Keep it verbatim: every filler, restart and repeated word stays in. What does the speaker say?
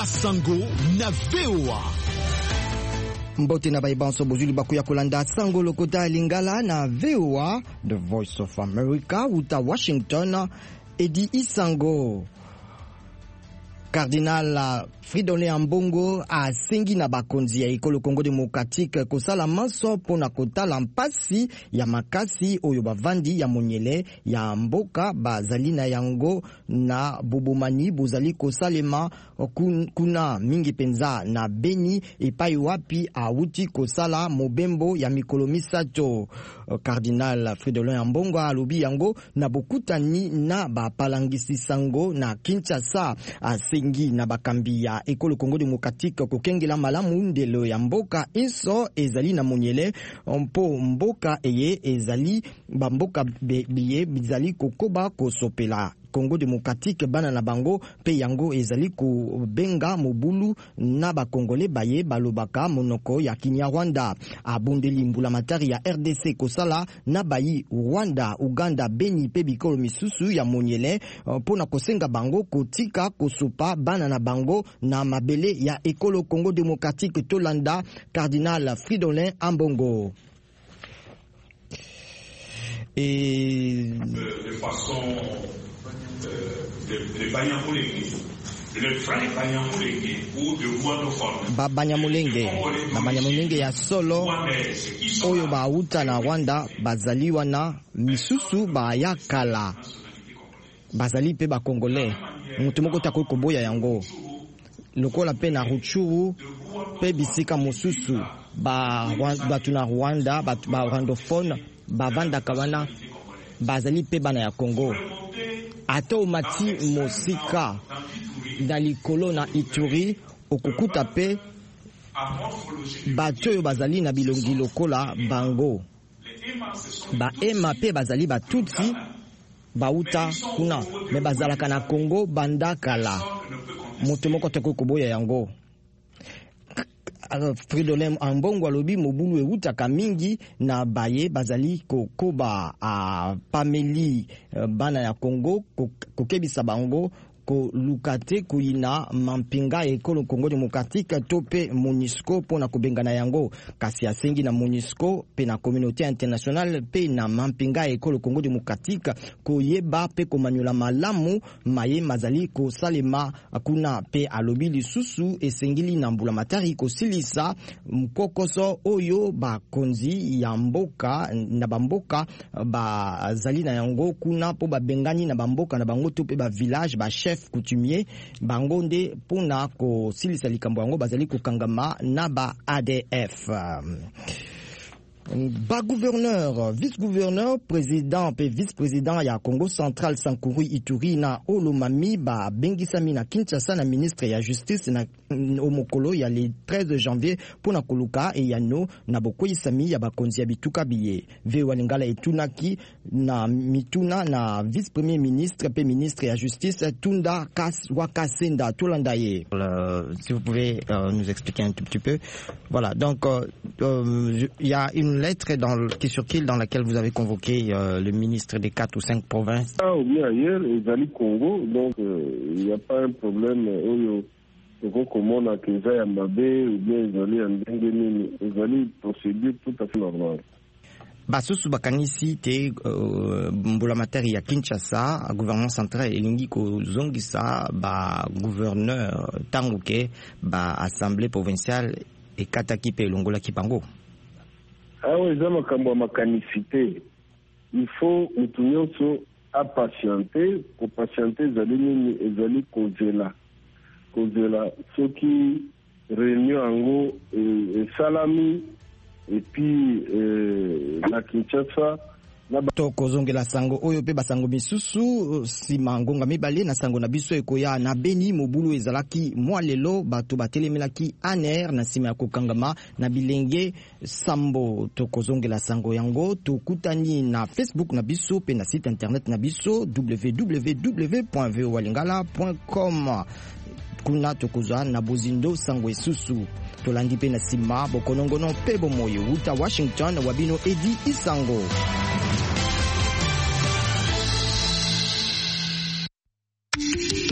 Basango na V O A. Mbote na baibanso bozuli bakuya kolanda sango lokota lingala na V O A, The Voice of America, uta Washington, Edi Isango. Cardinal Fridolin Ambongo a sengi na bakonzi ya ekolo Congo Démocratique kosala manso pona kotala mpasi ya makasi oyo bavandi ya monyele ya mboka bazali na yango na bobomani bozali kosalema kuna mingi penza na Beni epai wapi awuti kosala mobembo ya mikolo misato. Cardinal Fridolin Ambongo alobi yango na bokutani na bapalangisi sango na Kinshasa a sengi na bakambi ya ekolo Congo Démocratique kokengela malamu ndelo ya mboka inso ezali na monyele mpo mboka eye ezali bamboka biye bizali kokoba kosopela Congo Démocratique bana na bango pe yango ezali ko benga mobulu na bakongole baye balobaka monoko ya Kinyarwanda. Abundeli mbula matari ya R D C kosala na bayi Rwanda, Uganda, Beni pe bikolo misusu ya monyele pona kosenga bango kotika kosopa bana na bango na mabele ya ekolo Congo Démocratique tolanda Cardinal Fridolin Ambongo. Et de, de façon de Banyamulenge, le frère Banyamulenge ou de Rwandophone. Ba Banyamulenge, na Banyamulenge ya solo oyo bauta na Rwanda bazaliwa na misusu ba yakala bazali pe ba Congolais mutu moko tako koboya yango lokola pe na Ruchuru pe bisika mosusu ba batu na Rwanda batu ba Rwandophone bavanda kawana bazali pe bana ya Congo. Ato mati mosika na likolo na Ituri okukuta pe bato yo bazali na bilongi lokola bango ba ema pe bazali batutsi bauta kuna me bazalaka na Congo bandakala moto moko toko koboya yango. Fridolin Ambongo alobi mobulu eutaka mingi na baye bazali kokoba a pameli bana ya Congo kokebisa bango ko lukate kuina mampinga ekolo Congo Démocratique tope MONUSCO pona kubengana yango kasi asengi na MONUSCO pe na communauté internationale pe na mampinga ekolo Congo Démocratique ko yeba pe ko manyola malamu maye mazali ko salema kuna pe alobi lisusu esengili na mbula matari ko silisa mkokoso oyo ba konzi ya mboka na bamboka ba zali na yango kuna po ba bengani na bamboka na bango to pe ba village ba chef coutumier bangonde pona ko silisa likambo yango bazali ko kangama na ba A D F. Ba gouverneur, vice-gouverneur, président pe vice-président ya Congo Central Sankuru Ituri na Olomami ba bengisami na Kinshasa na ministre ya justice na omokolo ya le treize janvier pona koluka e yano na bokoyisami ya bakonzi ya bituka biye. Ve walingala etunaki na mituna na vice-premier ministre pe ministre ya justice Tunda Kas Wakasenda Tolandaye. Euh, si vous pouvez euh, nous expliquer un tout petit peu. Voilà, donc il euh, euh, y a une lettre dans le, qui circule dans laquelle vous avez convoqué euh, le ministre des quatre ou cinq provinces. Ah, ou bien ailleurs, Ezali Congo, donc il euh, n'y a pas un problème. Euh, comment on a que ça à Mabé ou bien Ezali en Dengeni, Ezali procédure tout à fait normale. Basusu bakanisi te mbula materi ya Kinshasa gouvernement central elingi ko zongisa ba gouverneur tanguke ba assemblée provinciale et kataki pe longola kipango. Ah oui, ça makambo makanisité. Il faut mutu nyonso a patienter, ko patienter ezali nini ezali kozela. Kozela soki réunion ango et salami et puis euh, la Kinshasa na toko zongela sango oyo pe basango misusu sima ngonga mibale na sango na biso ekoya na Beni mobulu ezalaki mwa lelo bato batelemelaki aner na sima ya kokangama na bilenge sambo toko zongela sango yango tokutani na Facebook na biso pe na site internet na biso w w w point v o a lingala point com. Kuna tokozwa na bozindo sango esusu tolandi pe na sima bokonongono pe bomoyo uta Washington wabino Edi Isango.